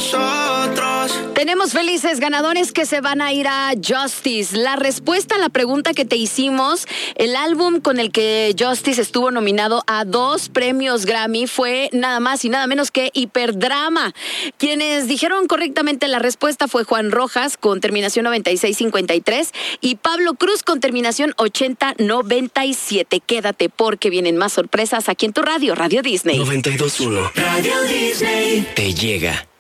nosotros. Tenemos felices ganadores que se van a ir a Justice. La respuesta a la pregunta que te hicimos, el álbum con el que Justice estuvo nominado a 2 premios Grammy fue nada más y nada menos que Hiperdrama. Quienes dijeron correctamente la respuesta fue Juan Rojas con terminación 9653 y Pablo Cruz con terminación 8097. Quédate porque vienen más sorpresas aquí en tu radio, Radio Disney. 92.1 Radio Disney te llega.